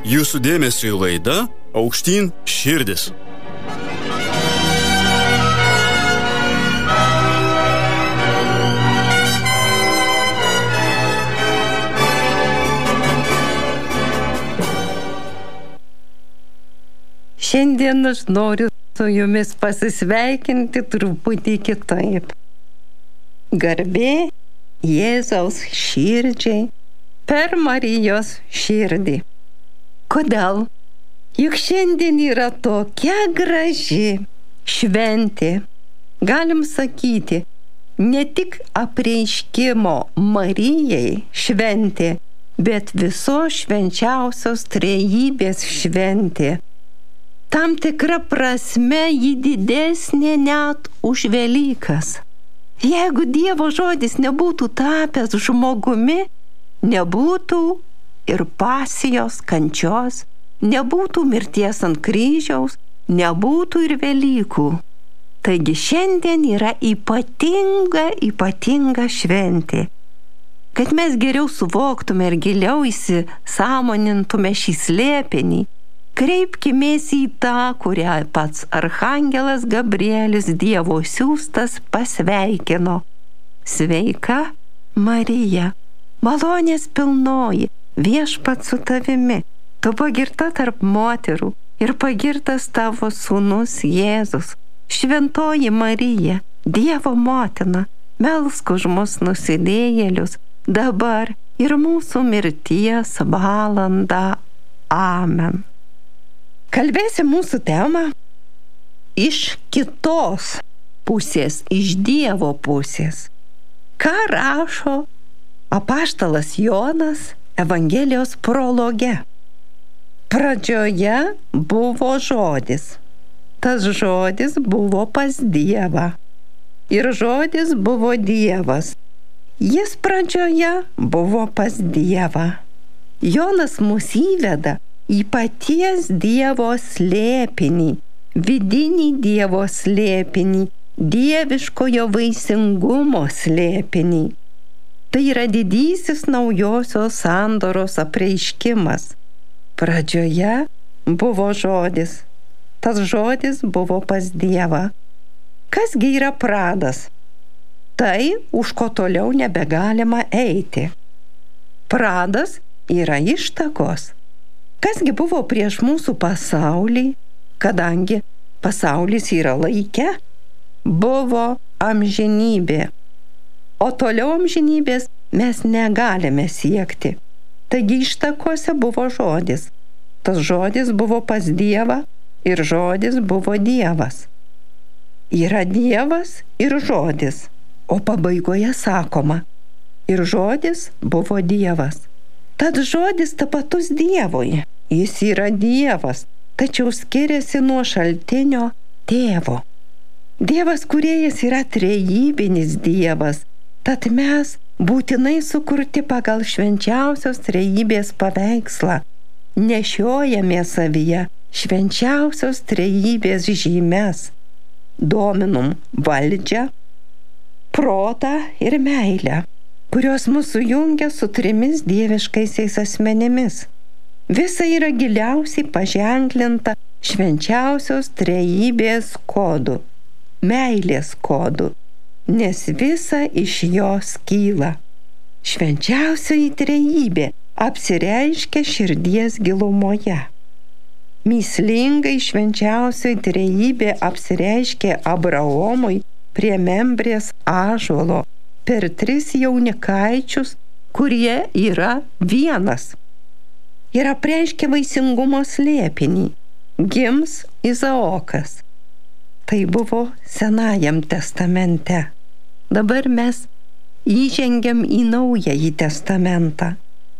Jūsų dėmesiui laida Aukštyn širdis. Šiandien aš noriu su jumis pasisveikinti truputį kitaip. Garbė Jėzaus širdžiai per Marijos širdį. Kodėl? Juk šiandien yra tokia graži šventė. Galim sakyti, ne tik apreiškimo Marijai šventė, bet visos švenčiausios trejybės šventė. Tam tikra prasme ji didesnė net už Velykas. Jeigu Dievo žodis nebūtų tapęs žmogumi, nebūtų ir pasijos kančios, nebūtų mirties ant kryžiaus, nebūtų ir Velykų. Taigi šiandien yra ypatinga šventė. Kad mes geriau suvoktume ir giliau įsisąmonintume šį slėpinį, kreipkimės į tą, kurią pats archangelas Gabrielis Dievo siųstas pasveikino. Sveika, Marija, malonės pilnoji, viešpats su tavimi, tu pagirta tarp moterų ir pagirtas tavo sūnus Jėzus. Šventoji Marija, Dievo motina, melsk už mus nusidėjėlius, dabar ir mūsų mirties valandą. Amen. Kalbėsim mūsų temą iš kitos pusės, iš Dievo pusės. Ką rašo apaštalas Jonas Evangelijos prologe? Pradžioje buvo žodis. Tas žodis buvo pas Dievą. Ir žodis buvo Dievas. Jis pradžioje buvo pas Dievą. Jonas mus įveda į paties Dievo slėpinį, vidinį Dievo slėpinį, dieviškojo vaisingumo slėpinį. Tai yra didysis naujosios sandoros apreiškimas. Pradžioje buvo žodis. Tas žodis buvo pas Dievą. Kasgi yra pradas? Tai, už ko toliau nebegalima eiti. Pradas yra ištakos. Kasgi buvo prieš mūsų pasaulį, kadangi pasaulis yra laike, buvo amžinybė. O toliau amžinybės mes negalime siekti. Taigi ištakose buvo žodis. Tas žodis buvo pas Dievą ir žodis buvo Dievas. Yra Dievas ir žodis, o pabaigoje sakoma, ir žodis buvo Dievas. Tad žodis tapatus Dievui. Jis yra Dievas, tačiau skiriasi nuo šaltinio tėvo. Dievas kūrėjas yra trejybinis Dievas, tad mes būtinai sukurti pagal švenčiausios trejybės paveikslą. Nešiojame savyje švenčiausios trejybės žymes. Dominum valdžią, protą ir meilę, kurios mūsų jungia su trimis dieviškaisiais asmenimis. Visa yra giliausiai paženklinta švenčiausios trejybės kodu, meilės kodu, nes visa iš jos kyla. Švenčiausioji trejybė apsireiškia širdies gilumoje. Mįslingai švenčiausioji trejybė apsireiškė Abraomui prie Membrės ąžuolo per 3 jaunikaičius, kurie yra vienas. Ir apreiškė vaisingumo slėpinį. Gims Izaokas. Tai buvo Senajam testamente. Dabar mes įžengiam į Naująjį testamentą.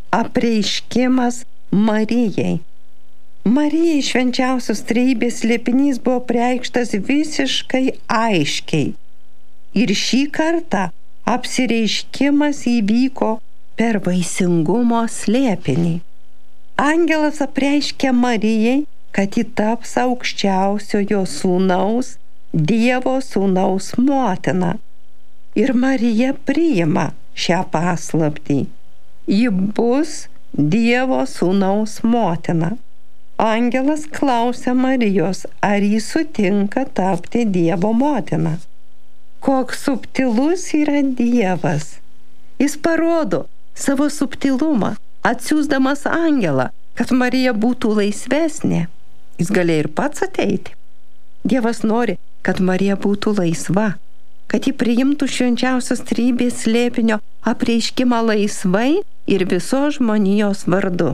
Apreiškimas Marijai. Marijai švenčiausios trejybės slėpinys buvo apreikštas visiškai aiškiai. Ir šį kartą apsireiškimas įvyko per vaisingumo slėpinį. Angelas apreiškė Marijai, kad ji taps aukščiausiojo sūnaus, Dievo sūnaus motina. Ir Marija priima šią paslaptį. Ji bus Dievo sūnaus motina. Angelas klausia Marijos, ar ji sutinka tapti Dievo motina. Koks subtilus yra Dievas. Jis parodo savo subtilumą, atsiųsdamas angelą, kad Marija būtų laisvesnė. Jis galėjo ir pats ateiti. Dievas nori, kad Marija būtų laisva, kad ji priimtų švenčiausios trejybės slėpinio apreiškimą laisvai ir visos žmonijos vardu.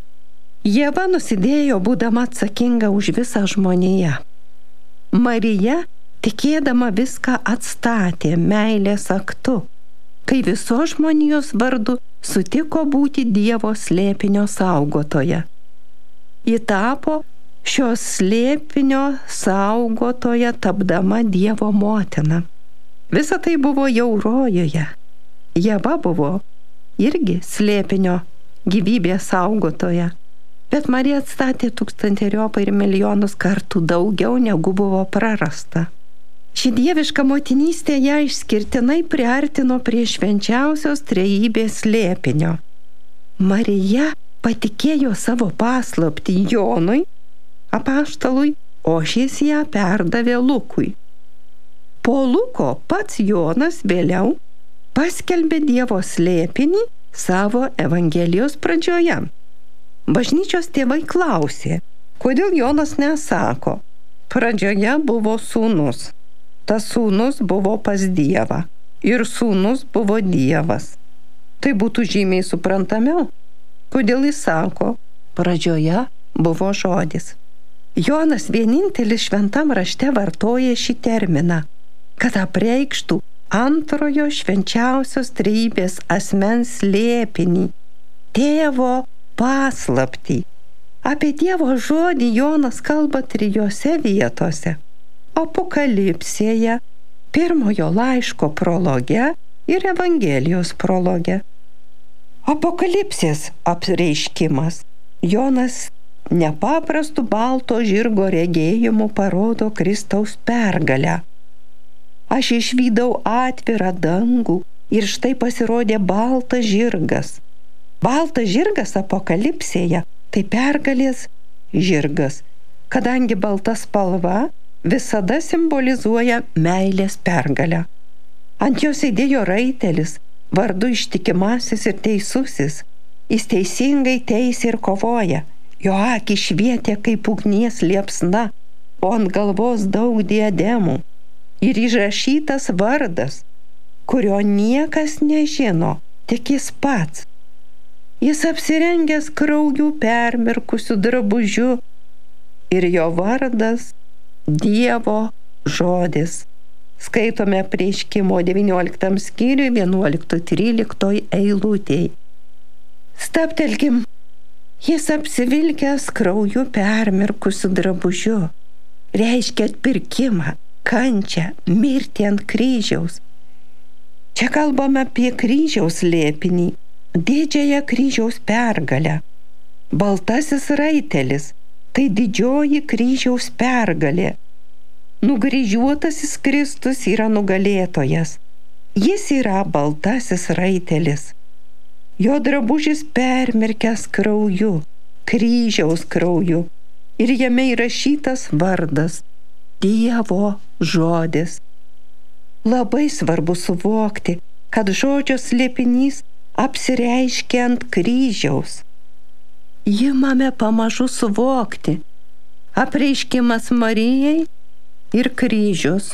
Ieva nusidėjo, būdama atsakinga už visą žmoniją. Marija, tikėdama, viską atstatė meilės aktu, kai visos žmonijos vardu sutiko būti Dievo slėpinio saugotoja. Ji tapo šios slėpinio saugotoja, tapdama Dievo motina. Visa tai buvo jau rojuje. Ieva buvo irgi slėpinio gyvybės saugotoja. Bet Marija atstatė tūkstanteriopą ir milijonus kartų daugiau, negu buvo prarasta. Ši dieviška motinystė ją išskirtinai priartino prie švenčiausios trejybės slėpinio. Marija patikėjo savo paslaptį Jonui, apaštalui, o šis ją perdavė Lukui. Po Luko pats Jonas vėliau paskelbė Dievo slėpinį savo Evangelijos pradžioje. Bažnyčios tėvai klausė, kodėl Jonas nesako, pradžioje buvo sūnus, tas sūnus buvo pas Dievą ir sūnus buvo Dievas. Tai būtų žymiai suprantamiau, kodėl jis sako, pradžioje buvo žodis. Jonas vienintelis šventam rašte vartoja šį terminą, kad apreikštų antrojo švenčiausios trejybės asmens slėpinį, tėvo paslaptį. Apie Dievo žodį Jonas kalba 3 vietose: Apokalipsėje, pirmojo laiško prologe ir Evangelijos prologe. Apokalipsės apreiškimas. Jonas nepaprastu balto žirgo regėjimu parodo Kristaus pergalę. Aš išvydau atvirą dangų ir štai pasirodė baltas žirgas. Baltas žirgas Apokalipsėje tai pergalės žirgas, kadangi balta spalva visada simbolizuoja meilės pergalę. Ant jo sėdėjo raitelis, vardu Ištikimasis ir Teisusis. Jis teisingai teisė ir kovoja. Jo akys švietė kaip ugnies liepsna, o ant galvos daug diademų. Ir įrašytas vardas, kurio niekas nežino, tik jis pats. Jis apsirengęs krauju permirkusiu drabužiu ir jo vardas Dievo žodis. Skaitome Apreiškimo 19 skyriui 11-13 eilutėj. Stabtelkim. Jis apsivilkęs krauju permirkusiu drabužiu. Reiškia atpirkimą, kančią, mirtį ant kryžiaus. Čia kalbame apie kryžiaus slėpinį, didžiąją kryžiaus pergalę. Baltasis raitelis – tai didžioji kryžiaus pergalė. Nukryžiuotasis Kristus yra nugalėtojas. Jis yra baltasis raitelis. Jo drabužis permirkęs krauju, kryžiaus krauju, ir jame įrašytas vardas – Dievo žodis. Labai svarbu suvokti, kad žodžio slėpinys apsireiškia ant kryžiaus. Imame pamažu suvokti. Apreiškimas Marijai ir kryžius,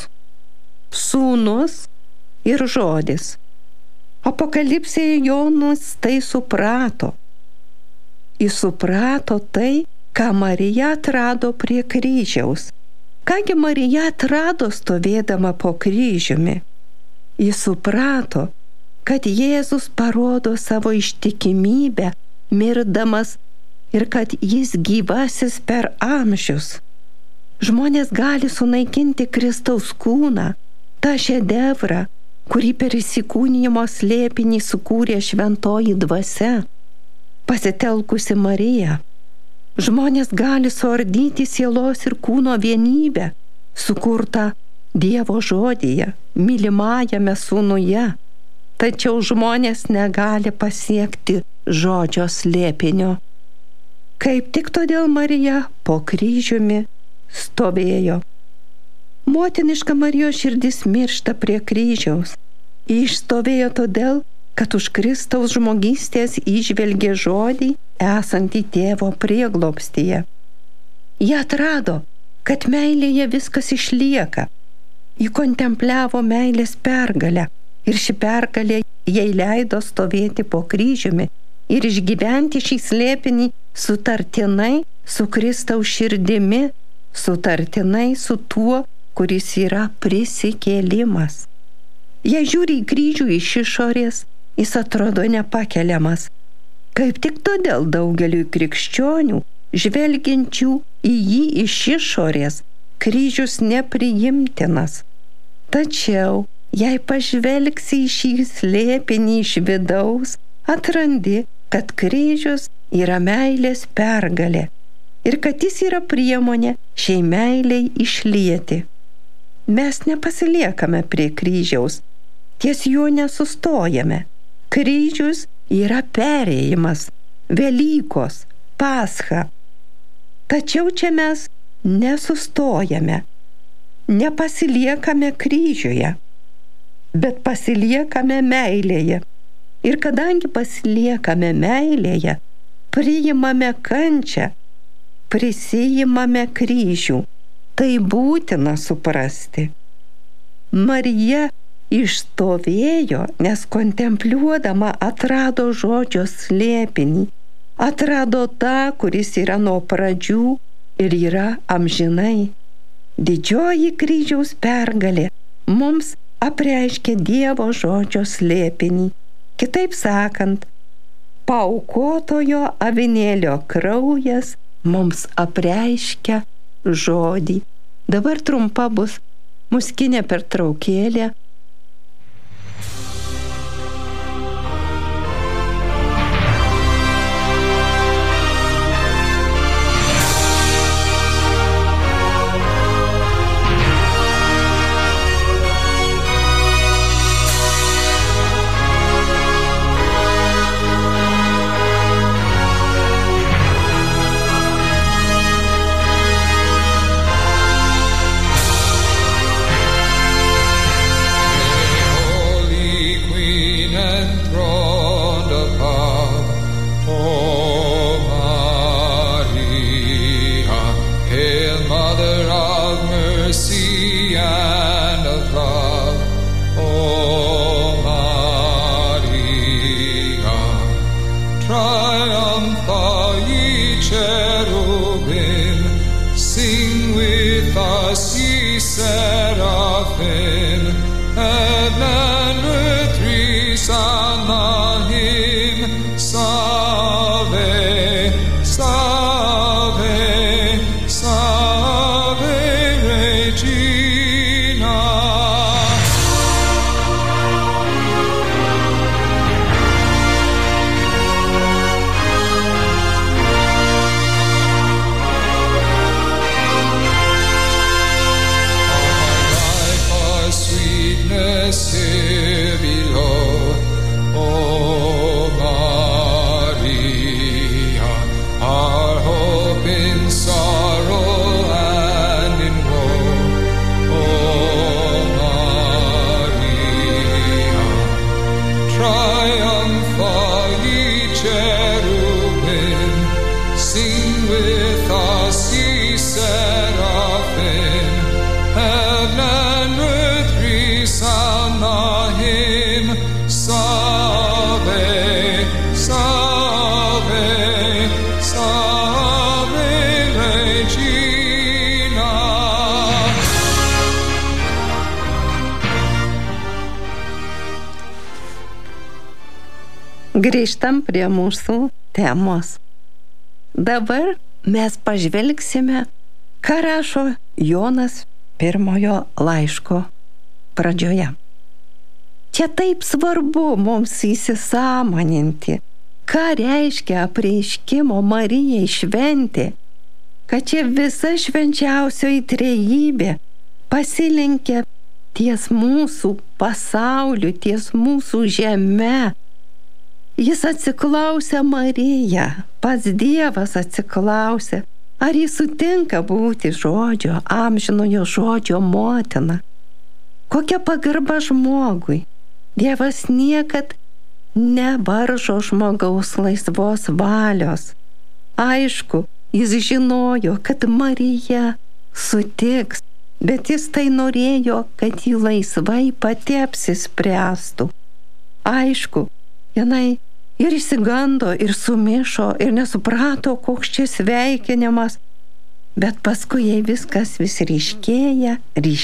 sūnus ir žodis. Apokalipsėje Jonas tai suprato. Jis suprato tai, ką Marija atrado prie kryžiaus. Kągi Marija atrado stovėdama po kryžiumi? Jis suprato, kad Jėzus parodo savo ištikimybę, mirdamas, ir kad jis gyvasis per amžius. Žmonės gali sunaikinti Kristaus kūną, tą šedevrą, kurį per įsikūnijimo slėpinį sukūrė šventoji dvasia, pasitelkusi Mariją. Žmonės gali suardyti sielos ir kūno vienybę, sukurtą Dievo žodyje, mylimajame sūnuje. Tačiau žmonės negali pasiekti žodžio slėpinio. Kaip tik todėl Marija po kryžiumi stovėjo. Motiniška Marijos širdis miršta prie kryžiaus. Ji išstovėjo todėl, kad už Kristaus žmogystės įžvelgė žodį esantį tėvo prieglobstyje. Ji atrado, kad meilėje viskas išlieka. Ji kontempliavo meilės pergalę ir ši pergalė jai leido stovėti po kryžiumi ir išgyventi šį slėpinį sutartinai su Kristaus širdimi, sutartinai su tuo, kuris yra prisikėlimas. Jei žiūri į kryžių iš išorės, jis atrodo nepakeliamas. Kaip tik todėl daugeliui krikščionių, žvelgiančių į jį iš išorės, kryžius nepriimtinas. Tačiau, jei pažvelgsi į šį slėpinį iš vidaus, atrandi, kad kryžius yra meilės pergalė ir kad jis yra priemonė šiai meiliai išlieti. Mes nepasiliekame prie kryžiaus, ties juo nesustojame. Kryžius yra perėjimas, Velykos, Pascha. Tačiau čia mes nesustojame, nepasiliekame kryžiuje, bet pasiliekame meilėje. Ir kadangi pasiliekame meilėje, priimame kančią, prisijimame kryžių. Tai būtina suprasti. Marija išstovėjo, nes kontempliuodama atrado žodžio slėpinį, atrado tą, kuris yra nuo pradžių ir yra amžinai. Didžioji kryžiaus pergalė mums apreiškia Dievo žodžio slėpinį. Kitaip sakant, paaukotojo avinėlio kraujas mums apreiškia žodį. Dabar trumpa bus muzikinė pertraukėlė. Grįžtam prie mūsų temos. Dabar mes pažvelgsime, ką rašo Jonas pirmojo laiško pradžioje. Čia taip svarbu mums įsisąmoninti, ką reiškia apreiškimo Marijai šventė, kad čia visa švenčiausioji trejybė pasilenkia ties mūsų pasauliu, ties mūsų žeme. Jis atsiklausė Mariją, pats Dievas atsiklausė, ar jis sutinka būti žodžio, amžinojo žodžio motina. Kokia pagarba žmogui. Dievas niekad nevaržo žmogaus laisvos valios. Aišku, jis žinojo, kad Marija sutiks, bet jis tai norėjo, kad ji laisvai pati apsispręstų. Aišku, jinai ir išsigando, ir sumišo, ir nesuprato, koks čia sveikinimas, bet paskui jai viskas vis ryškėja.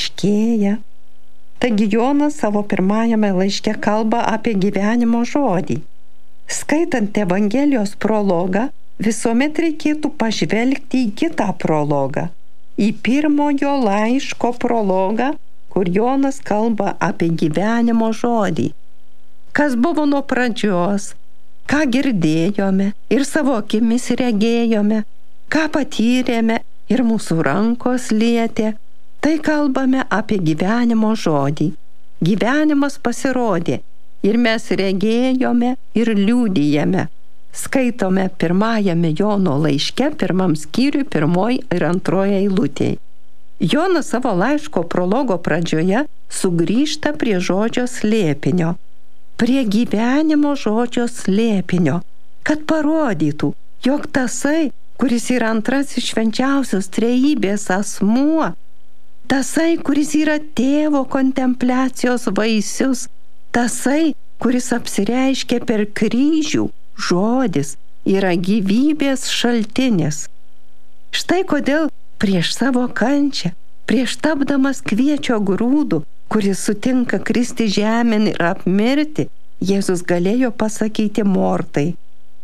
Taigi Jonas savo pirmajame laiške kalba apie gyvenimo žodį. Skaitant Evangelijos prologą, visuomet reikėtų pažvelgti į kitą prologą, į pirmojo laiško prologą, kur Jonas kalba apie gyvenimo žodį. Kas buvo nuo pradžios, ką girdėjome ir savo akimis regėjome, ką patyrėme ir mūsų rankos lietė, tai kalbame apie gyvenimo žodį. Gyvenimas pasirodė ir mes regėjome ir liudijame. Skaitome pirmajame Jono laiške, 1 skyriui, 1 ir 2 eilutėje. Jonas savo laiško prologo pradžioje sugrįžta prie žodžio slėpinio, prie gyvenimo žodžio slėpinio, kad parodytų, jog tasai, kuris yra antrasis švenčiausios trejybės asmuo, tasai, kuris yra tėvo kontempliacijos vaisius, tasai, kuris apsireiškia per kryžių, žodis, yra gyvybės šaltinis. Štai kodėl prieš savo kančią, prieš tapdamas kviečio grūdų, kuris sutinka kristi žemėn ir apmirti, Jėzus galėjo pasakyti Mortai: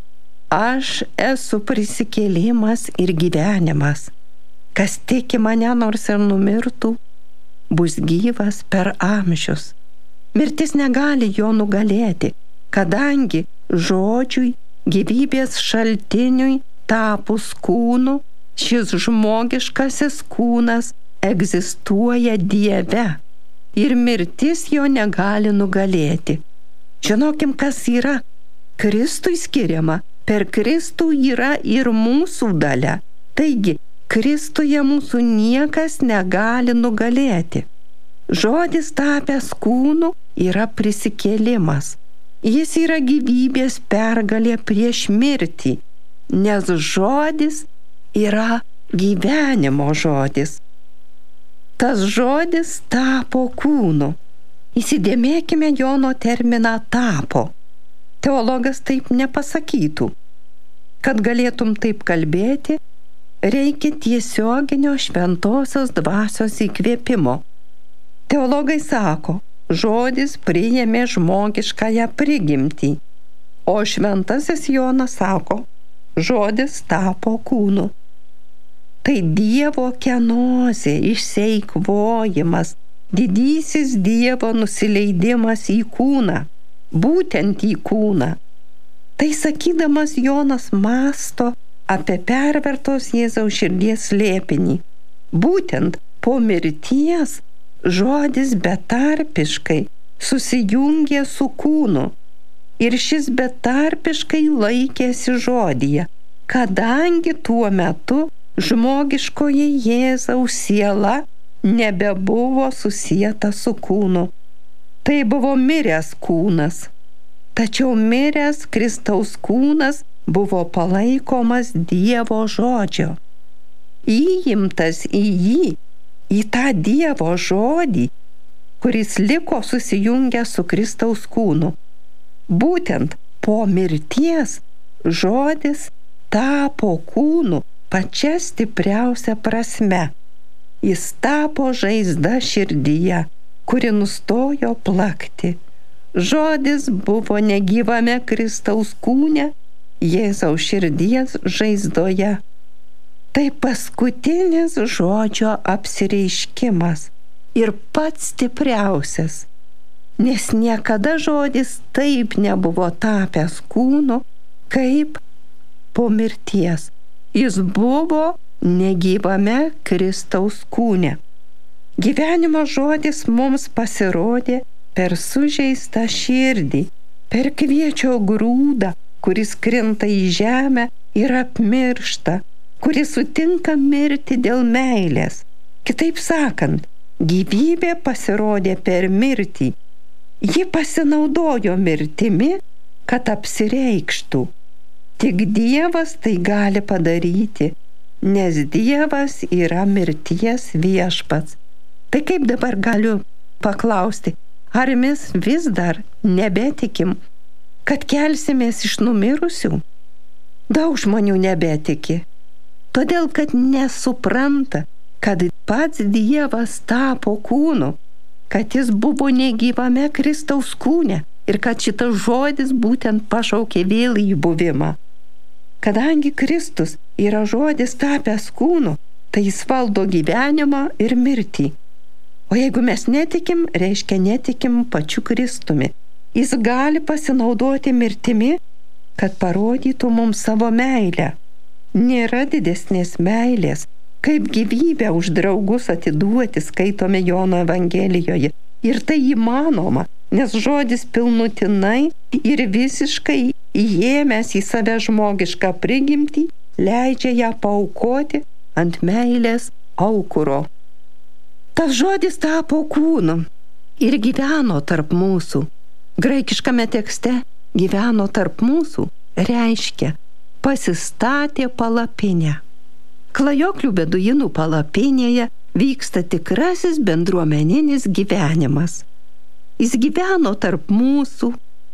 aš esu prisikėlimas ir gyvenimas. Kas tiki mane, nors ir numirtų, bus gyvas per amžius. Mirtis negali jo nugalėti, kadangi žodžiui, gyvybės šaltiniui tapus kūnu, šis žmogiškasis kūnas egzistuoja Dieve ir mirtis jo negali nugalėti. Žinokim, kas yra Kristui skiriama, per Kristų yra ir mūsų dalia. Taigi, Kristuje mūsų niekas negali nugalėti. Žodis tapęs kūnu yra prisikėlimas. Jis yra gyvybės pergalė prieš mirtį, nes žodis yra gyvenimo žodis. Tas žodis tapo kūnu. Įsidėmėkime Jono terminą tapo. Teologas taip nepasakytų. Kad galėtum taip kalbėti, reikia tiesioginio šventosios dvasios įkvėpimo. Teologai sako, žodis priėmė žmogiškąją prigimtį, o šventasis Jonas sako, žodis tapo kūnu. Tai Dievo kenozė, išseikvojimas, didysis Dievo nusileidimas į kūną, būtent į kūną. Tai sakydamas Jonas mąsto apie pervertos Jėzaus širdies slėpinį. Būtent po mirties žodis betarpiškai susijungė su kūnu ir šis betarpiškai laikėsi žodyje, kadangi tuo metu žmogiškoji Jėzaus siela nebebuvo susieta su kūnu. Tai buvo miręs kūnas, tačiau miręs Kristaus kūnas buvo palaikomas Dievo žodžio. Įimtas į jį, į tą Dievo žodį, kuris liko susijungęs su Kristaus kūnu. Būtent po mirties žodis tapo kūnu pačia stipriausia prasme. Jis tapo žaizda širdyje, kuri nustojo plakti. Žodis buvo negyvame Kristaus kūne, Jėzaus širdies žaizdoje. Tai paskutinis žodžio apsireiškimas ir pats stipriausias, nes niekada žodis taip nebuvo tapęs kūnu, kaip po mirties. Jis buvo negyvame Kristaus kūne. Gyvenimo žodis mums pasirodė per sužeistą širdį, per kviečio grūdą, kuris krinta į žemę ir apmiršta, kuris sutinka mirti dėl meilės. Kitaip sakant, gyvybė pasirodė per mirtį. Ji pasinaudojo mirtimi, kad apsireikštų. Tik Dievas tai gali padaryti, nes Dievas yra mirties viešpats. Tai kaip dabar galiu paklausti, ar mes vis dar nebetikim, kad kelsimės iš numirusių? Daug žmonių nebetiki, todėl kad nesupranta, kad pats Dievas tapo kūnu, kad jis buvo negyvame Kristaus kūne ir kad šitas žodis būtent pašaukė vėl į buvimą. Kadangi Kristus yra žodis tapęs kūnu, tai jis valdo gyvenimą ir mirtį. O jeigu mes netikim, reiškia netikim pačiu Kristumi. Jis gali pasinaudoti mirtimi, kad parodytų mums savo meilę. Nėra didesnės meilės, kaip gyvybę už draugus atiduoti, skaitome Jono Evangelijoje. Ir tai įmanoma, nes žodis pilnutinai ir visiškai įėmęs į save žmogišką prigimtį, leidžia ją paaukoti ant meilės aukuro. Tas žodis tapo kūnu ir gyveno tarp mūsų. Graikiškame tekste gyveno tarp mūsų reiškia pasistatė palapinę. Klajoklių beduinų palapinėje vyksta tikrasis bendruomeninis gyvenimas. Jis gyveno tarp mūsų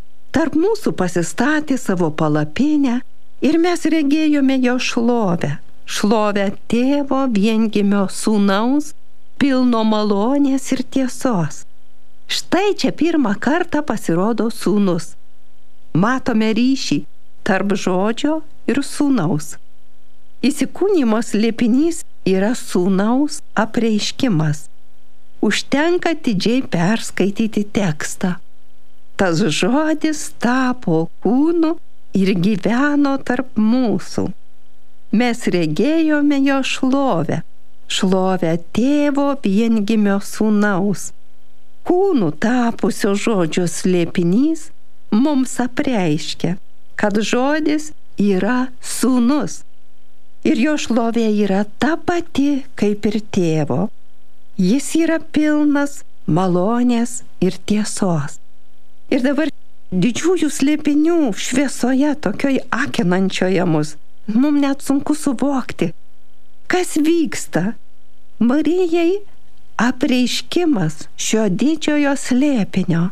pasistatė savo palapinę ir mes regėjome jo šlovę. Šlovę Tėvo viengimio Sūnaus, pilno malonės ir tiesos. Štai čia pirmą kartą pasirodo Sūnus. Matome ryšį tarp žodžio ir Sūnaus. Įsikūnijimo slėpinys yra Sūnaus apreiškimas. Užtenka atidžiai perskaityti tekstą. Tas žodis tapo kūnu ir gyveno tarp mūsų. Mes regėjome jo šlovę, šlovę Tėvo viengimio Sūnaus. Kūnų tapusio žodžio slėpinys mums apreiškia, kad žodis yra Sūnus. Ir jo šlovė yra ta pati kaip ir Tėvo. Jis yra pilnas malonės ir tiesos. Ir dabar didžiųjų slėpinių šviesoje, tokioj akinančioje mus, mums net sunku suvokti, kas vyksta. Marijai apreiškimas šio didžiojo slėpinio.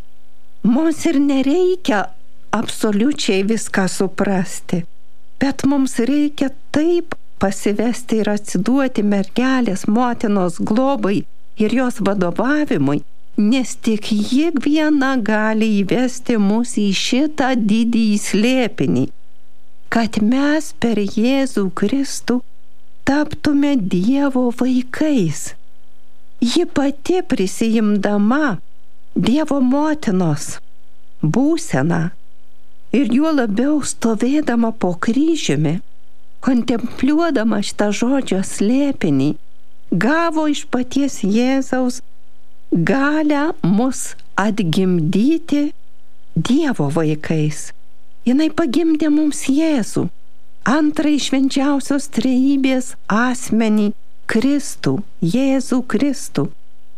Mums ir nereikia absoliučiai viską suprasti, bet mums reikia taip pasivesti ir atsiduoti mergelės motinos globai ir jos vadovavimui, nes tik ji viena gali įvesti mus į šitą didįjį slėpinį, kad mes per Jėzų Kristų taptume Dievo vaikais. Ji pati prisijimdama Dievo motinos būseną ir juo labiau stovėdama po kryžiumi, kontempliuodama šitą žodžio slėpinį, gavo iš paties Jėzaus galią mus atgimdyti Dievo vaikais. Jinai pagimdė mums Jėzų, antrąjį švenčiausios trejybės asmenį, Kristų, Jėzų Kristų.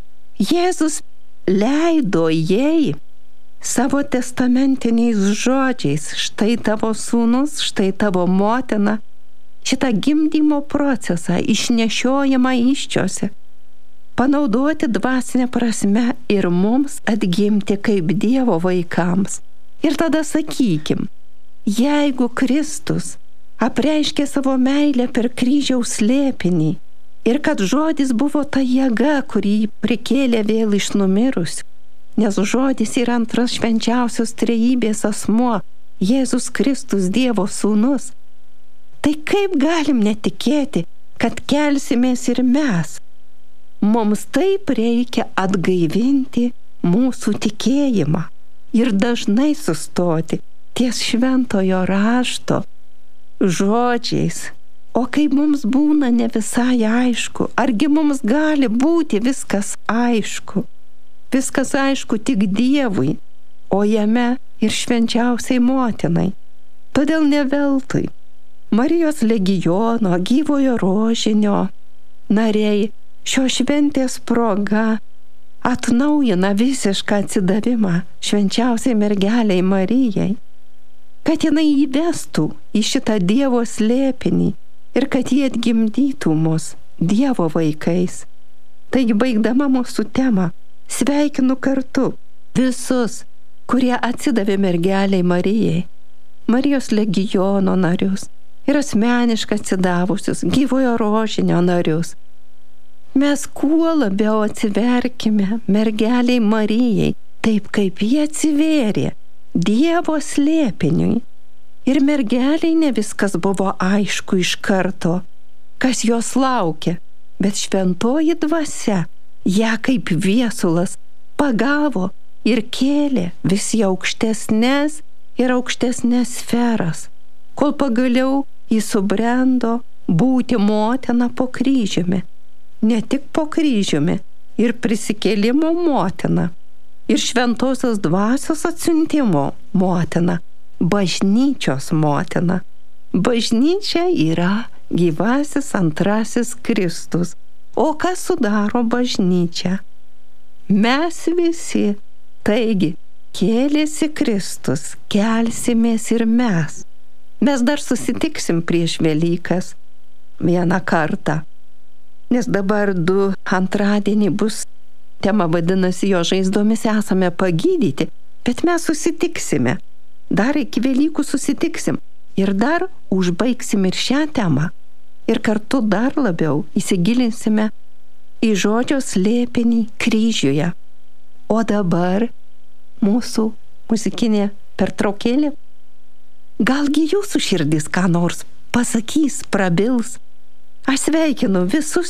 Jėzus leido jai savo testamentiniais žodžiais, štai tavo sūnus, štai tavo motina, šitą gimdymo procesą išnešiojamą įsčiose, panaudoti dvasinę prasme ir mums atgimti kaip Dievo vaikams. Ir tada sakykim, jeigu Kristus apreiškė savo meilę per kryžiaus slėpinį ir kad žodis buvo ta jėga, kurį prikėlė vėl iš numirusių, nes žodis yra antras švenčiausios trejybės asmuo, Jėzus Kristus, Dievo sūnus, tai kaip galim netikėti, kad kelsimės ir mes? Mums taip reikia atgaivinti mūsų tikėjimą ir dažnai sustoti ties šventojo rašto žodžiais. O kai mums būna ne visai aišku, argi mums gali būti viskas aišku? Viskas aišku tik Dievui, o jame ir švenčiausiai motinai. Todėl ne veltui Marijos legijono gyvojo rožinio nariai šio šventės proga atnaujina visišką atsidavimą švenčiausiai mergeliai Marijai, kad jinai įvestų į šitą Dievo slėpinį ir kad jie atgimdytų mus Dievo vaikais. Taigi, baigdama mūsų temą, sveikinu kartu visus, kurie atsidavė mergeliai Marijai, Marijos legijono narius ir asmeniškai atsidavusius gyvojo rožinio narius. Mes kuo labiau atsiverkime mergeliai Marijai, taip kaip jie atsivėrė Dievo slėpiniui. Ir mergeliai ne viskas buvo aišku iš karto, kas jos laukia, bet šventoji dvasia ją kaip viesulas pagavo ir kėlė vis į aukštesnes ir aukštesnes sferas, kol pagaliau jis subrendo būti motina po kryžiumi. Ne tik po kryžiumi, ir prisikėlimo motina, ir šventosios dvasios atsiuntimo motina, bažnyčios motina. Bažnyčia yra gyvasis antrasis Kristus. O kas sudaro bažnyčią? Mes visi. Taigi, kėlėsi Kristus, kelsimės ir mes. Mes dar susitiksim prieš Velykas vieną kartą. Nes dabar 2 antradienį bus, tema vadinasi, jo žaizdomis esame pagydyti, bet mes susitiksime. Dar iki Velykų susitiksim ir dar užbaigsim ir šią temą. Ir kartu dar labiau įsigilinsime į žodžio slėpinį kryžiuje. O dabar mūsų muzikinė pertraukėlė. Galgi jūsų širdis ką nors pasakys, prabils. Aš sveikinu visus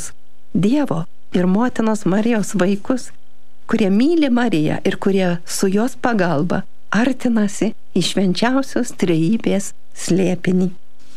Dievo ir motinos Marijos vaikus, kurie myli Mariją ir kurie su jos pagalba artinasi į švenčiausios trejybės slėpinį.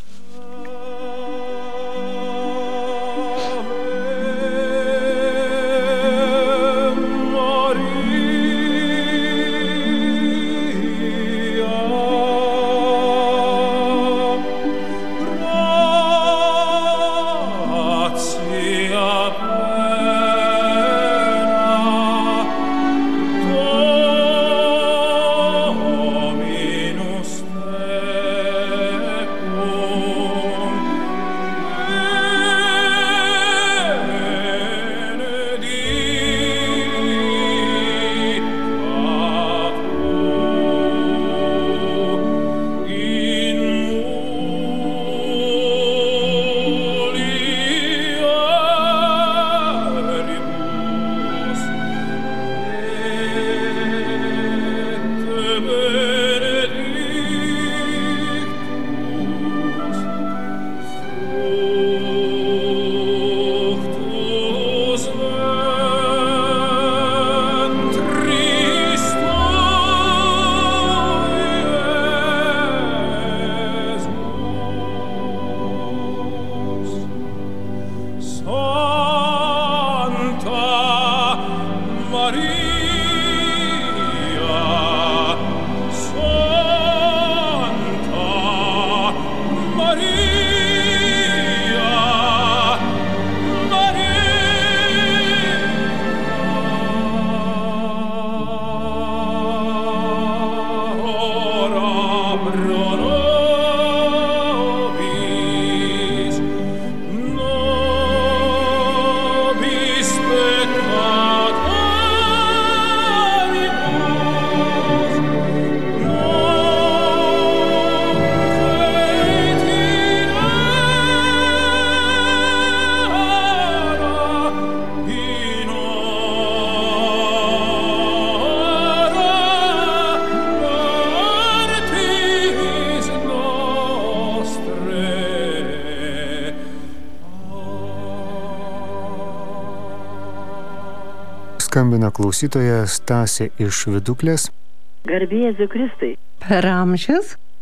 Skambina klausytoja Stasė iš Viduklės. Garbė Jėzui Kristui. Per amžius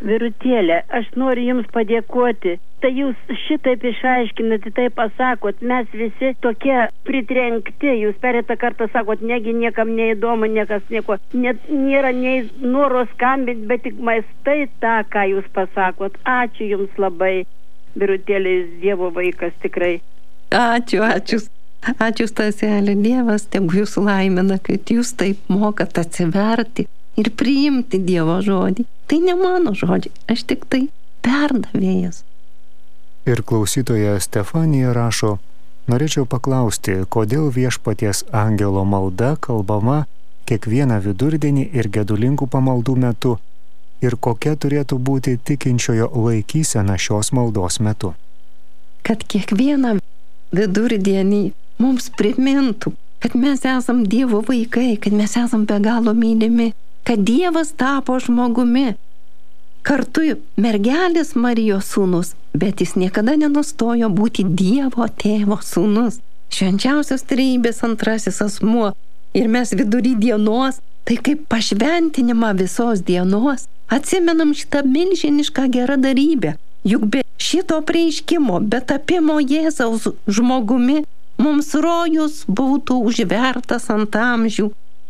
Virutėlė, aš noriu Jums padėkoti. Tai Jūs šitaip išaiškinate, taip pasakot, mes visi tokie pritrenkti. Jūs pereitą kartą sakot, negi niekam neįdomu, niekas nieko. Net nėra nei noro skambinti, bet tik maistai tą, ką Jūs pasakot. Ačiū Jums labai, Virutėlė, Dievo vaikas tikrai. Ačiū. Ačiū, Staselė, Dievas tegu Jūs laimina, kad Jūs taip mokat atsiverti ir priimti Dievo žodį. Tai ne mano žodžiai, aš tik tai perdavėjas. Ir klausytoja Stefanija rašo, norėčiau paklausti, kodėl Viešpaties angelo malda kalbama kiekvieną vidurdienį ir gedulingų pamaldų metu ir kokia turėtų būti tikinčiojo laikysena šios maldos metu. Kad kiekvieną vidurdienį mums primintų, kad mes esam Dievo vaikai, kad mes esam be galo mylimi, kad Dievas tapo žmogumi. Kartu mergelės Marijos sūnus, bet Jis niekada nenustojo būti Dievo tėvo sūnus. Švenčiausios trejybės antrasis asmuo. Ir mes vidury dienos, tai kaip pašventinimą visos dienos, atsimenam šitą milžinišką geradarybę. Juk be šito prieiškimo, be tapimo Jėzaus žmogumi, mums rojus būtų užvertas ant amžių.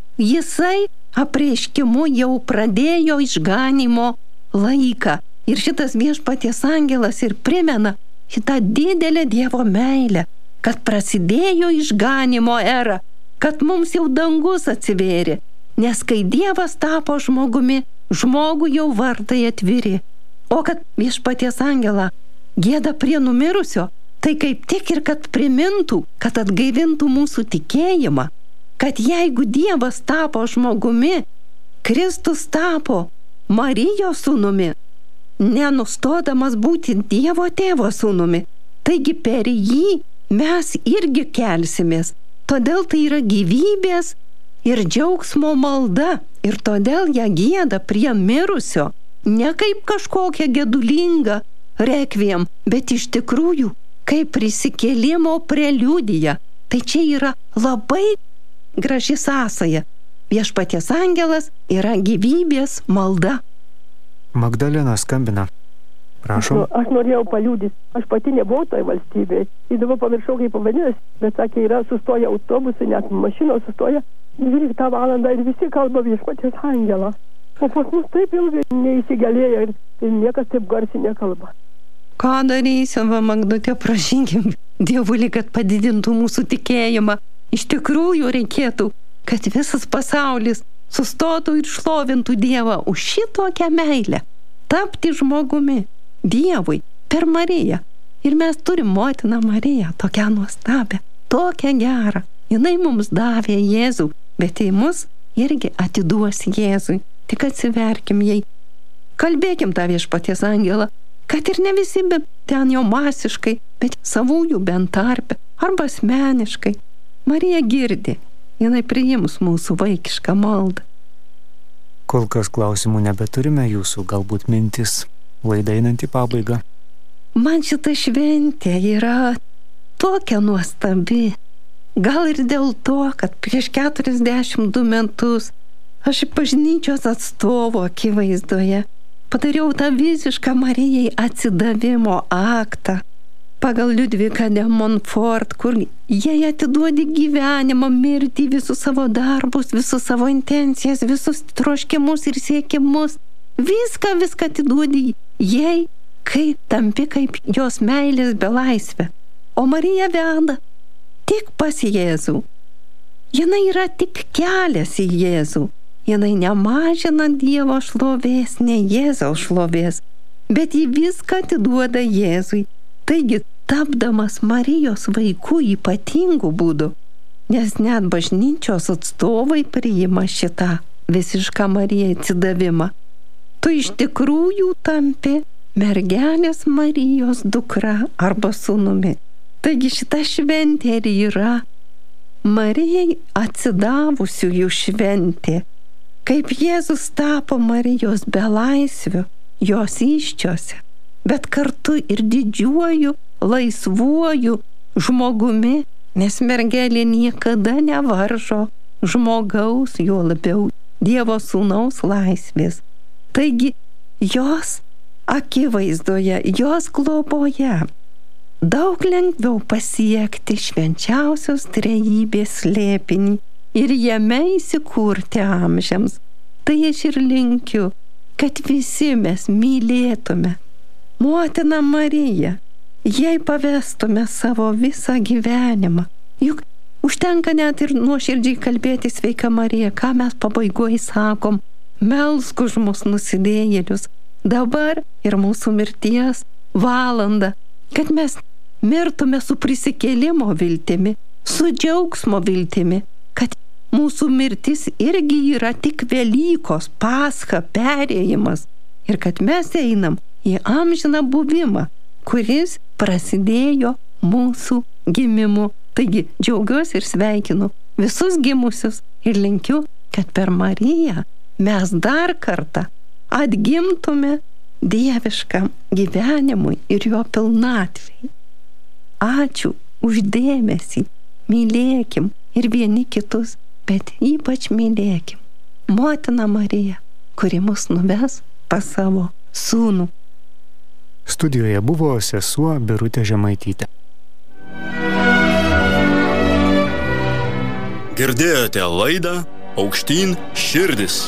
Jisai apreiškimu jau pradėjo išganymo laiką. Ir šitas Viešpaties angelas ir primena šitą didelę Dievo meilę, kad prasidėjo išganymo era, kad mums jau dangus atsivėrė. Nes kai Dievas tapo žmogumi, žmogų jau vartai atviri. O kad Viešpaties angelą gieda prie numirusio, tai kaip tik ir kad primintų, kad atgaivintų mūsų tikėjimą, kad jeigu Dievas tapo žmogumi, Kristus tapo Marijos sūnumi, nenustodamas būti Dievo tėvo sūnumi. Taigi per jį mes irgi kelsimės. Todėl tai yra gyvybės ir džiaugsmo malda. Ir todėl ją gieda prie mirusio. Ne kaip kažkokia gedulinga rekviem, bet iš tikrųjų kaip prisikėlimo preliudija. Tai čia yra labai graži sąsaja. Viešpaties angelas yra gyvybės malda. Magdalena skambina. Prašom. Aš norėjau paliudyti. Aš pati nebuvau toj valstybėje. Ir dabar pamiršau, kaip pavadinasi, bet sakė, yra sustoja autobusai, net mašinos sustoja 12 valandą ir visi kalba Viešpaties angelą. O pas mus taip ilgai neįsigalėjo ir niekas taip garsiai nekalba. Ką darysim, va, Magdutė, prašykim Dievulį, kad padidintų mūsų tikėjimą. Iš tikrųjų reikėtų, kad visas pasaulis sustotų ir šlovintų Dievą už šitokią meilę. Tapti žmogumi Dievui per Mariją. Ir mes turim motiną Mariją, tokią nuostabią, tokią gerą. Jinai mums davė Jėzų, bet į mus irgi atiduos Jėzui. Tik atsiverkim jai. Kalbėkim tą Viešpaties angelą, kad ir ne visi ten jau masiškai, bet savųjų bent tarpe arba asmeniškai. Marija girdi, jinai priims mūsų vaikišką maldą. Kol kas klausimų nebeturime, jūsų galbūt mintis laida einant į pabaigą. Man šita šventė yra tokia nuostabi. Gal ir dėl to, kad prieš 42 metus aš bažnyčios atstovo akivaizdoje padariau tą visišką Marijai atsidavimo aktą pagal Liudviką de Montfort, kur jai atiduodi gyvenimą, mirtį, visus savo darbus, visus savo intencijas, visus troškimus ir siekimus. Viską atiduodi jai, kai tampi kaip jos meilės belaisvė. O Marija veda tik pas Jėzų. Jinai yra tik kelias į Jėzų. Jinai nemažina Dievo šlovės, ne Jėzaus šlovės, bet ji viską atiduoda Jėzui. Taigi, tapdamas Marijos vaikų ypatingų būdų, nes net bažnyčios atstovai priima šitą visišką Marijai atsidavimą, tu iš tikrųjų tampi mergelės Marijos dukra arba sūnumi. Taigi šita šventė ir yra Marijai atsidavusiųjų šventė. Kaip Jėzus tapo Marijos belaisviu, jos įsčiose, bet kartu ir didžiuoju, laisvuoju žmogumi, nes mergelė niekada nevaržo žmogaus, juo labiau Dievo sūnaus laisvės. Taigi jos akivaizdoje, jos globoje daug lengviau pasiekti švenčiausios trejybės slėpinį ir jame įsikurti amžiams. Tai aš ir linkiu, kad visi mes mylėtume Motiną Mariją, jai pavestume savo visą gyvenimą. Juk užtenka net ir nuoširdžiai kalbėti Sveika Marija, ką mes pabaigoje sakom, melsk už mus nusidėjėlius, dabar ir mūsų mirties valanda, kad mes mirtume su prisikėlimo viltimi, su džiaugsmo viltimi, kad mūsų mirtis irgi yra tik Velykos, Pascha, perėjimas ir kad mes einam į amžiną buvimą, kuris prasidėjo mūsų gimimu. Taigi džiaugiuosi ir sveikinu visus gimusius ir linkiu, kad per Mariją mes dar kartą atgimtume dieviškam gyvenimui ir jo pilnatvei. Ačiū už dėmesį, mylėkim ir vieni kitus, bet ypač mylėkim Motiną Mariją, kuri mus nuves pas savo sūnų. Studijoje buvo sesuo Birutė Žemaitytė. Girdėjote laidą Aukštyn širdis.